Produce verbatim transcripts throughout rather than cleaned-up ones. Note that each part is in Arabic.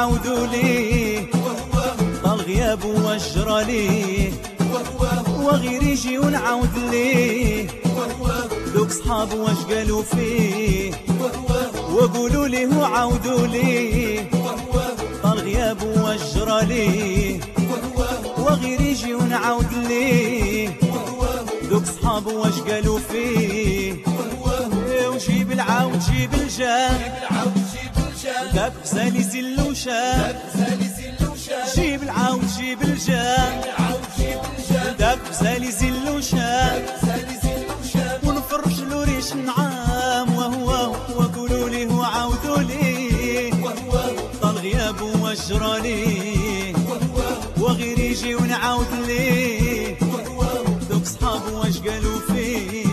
وعاودوا ليه طال غياب وجرى ليه وغير يجي ونعاود ليه دوك صحاب واش قالوا فيه وقولوا ليه وعاودوا ليه طال غياب وجرى ليه وغير يجي ونعاود ليه دوك صحاب واش قالوا فيه وجيب العاود جيب الجاه داك غزالي زلوشان جيب العاود جيب الجاه داك غزالي زلوشان ونفرش له ريش النعام وهو وقولوا ليه وعاودوا ليه طال غياب وجرى ليه وغير يجي ونعاود ليه دوك صحاب واش قالوا فيه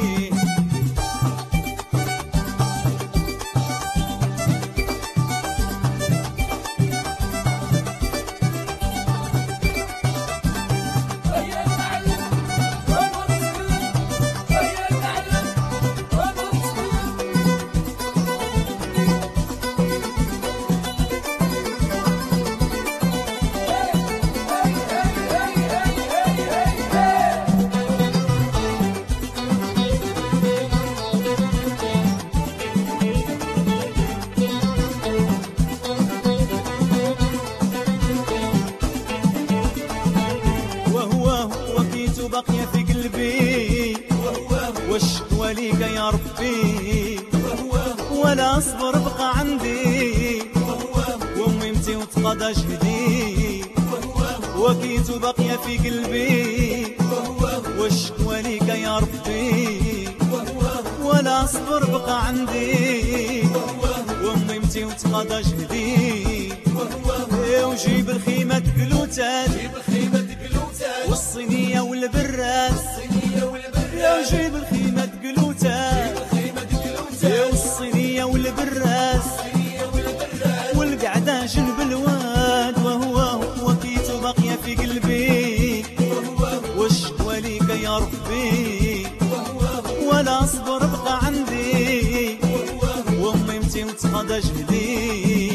باقية في قلبي والشكوى ليك يا ربي ولا اصبر بقى عندي وامي متي وتقضى جهدي وكيت باقية في قلبي والشكوى ليك يا ربي ولا اصبر بقى عندي وامي متي وتقضى جهدي وجيب الخيمة تقلوتات والصينية والبراس يا جيب الخيمة تقلوتات والصينية والبراس والقعدة جنب الواد وهو وكيت باقية في قلبي والشكوى ليك يا ربي ولا اصبر بقى عندي وامي متي وتقضى جهدي